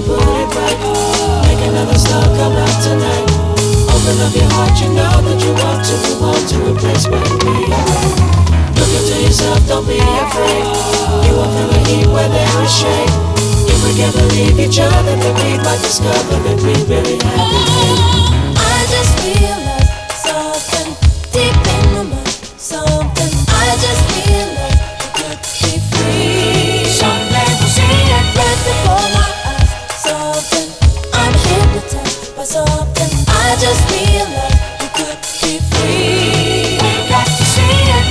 put it right. Make another star come out tonight. Open up your heart, you know that you want to move on to a place where you'll be alright. Look into yourself, don't be afraid. You won't feel the heat where there is shade. If we can believe each other, then we might discover that we really have it. I just realized something deep in my mind. Something I just realized I could be free. Someday we'll see it Right before my eyes. Something I'm hypnotized by. Something I just realized we could be free. We've got to see it.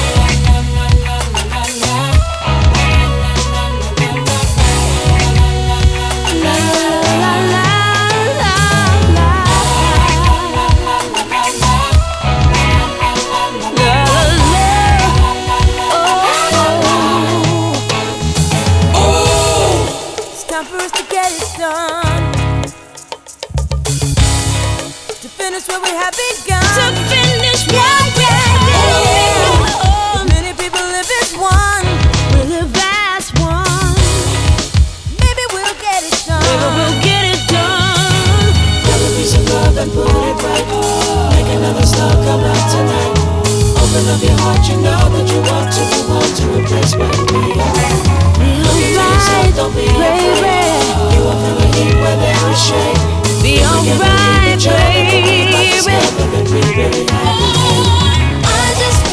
La la la la la. It's time for us to get it done. To finish what we have begun. To finish what we have begun. Many people live as one. We live as one. Maybe we'll get it done. Maybe we'll get it done. Grab a piece of love and put it right. Make another star come out tonight. Open up your heart, you know that you want to move on to a place where you'll be alright. Look into yourself, don't be afraid. You won't feel the heat where there is shade. Be alright, baby. I just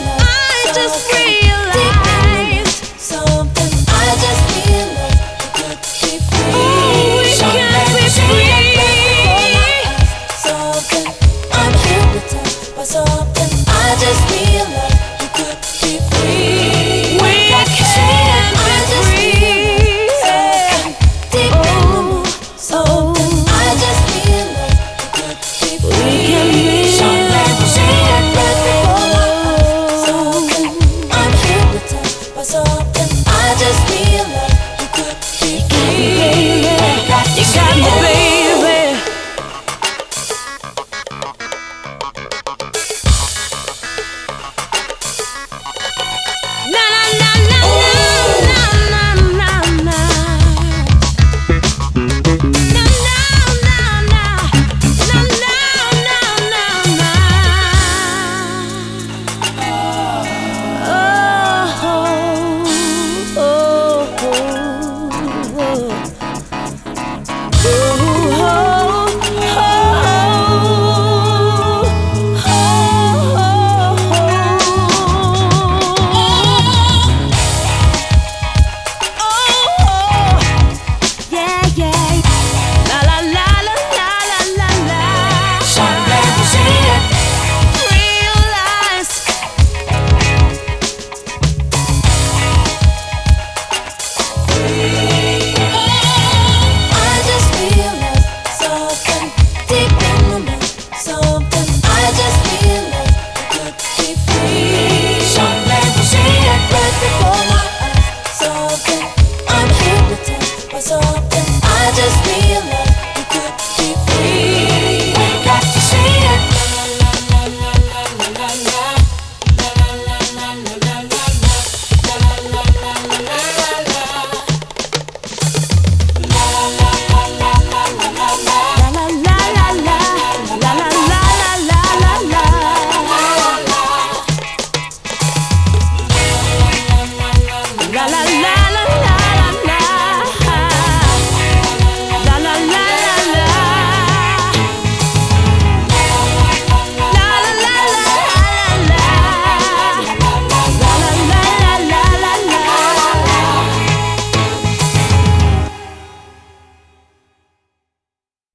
realized something. I just realized we could be free. Someday we'll see it. Something I'm hypnotized by. Something I just realized we could be free. We got to see it. I just realized something deep in my mind. Something I just realized we could be free. Someday we'll see it. Right before my eyes. Something I'm hypnotized by. Something I just realized we could be free. We've got to see it. baby. Na na na na na na na na na. Na na na na na na na na. Yeah, yeah. La la la la la la la la. Someday we'll see it. Realize I just realized something deep in my mind. Something I just realized I could be free. Someday we'll see it. Right before my eyes. Something I'm hypnotized by. Something I just realized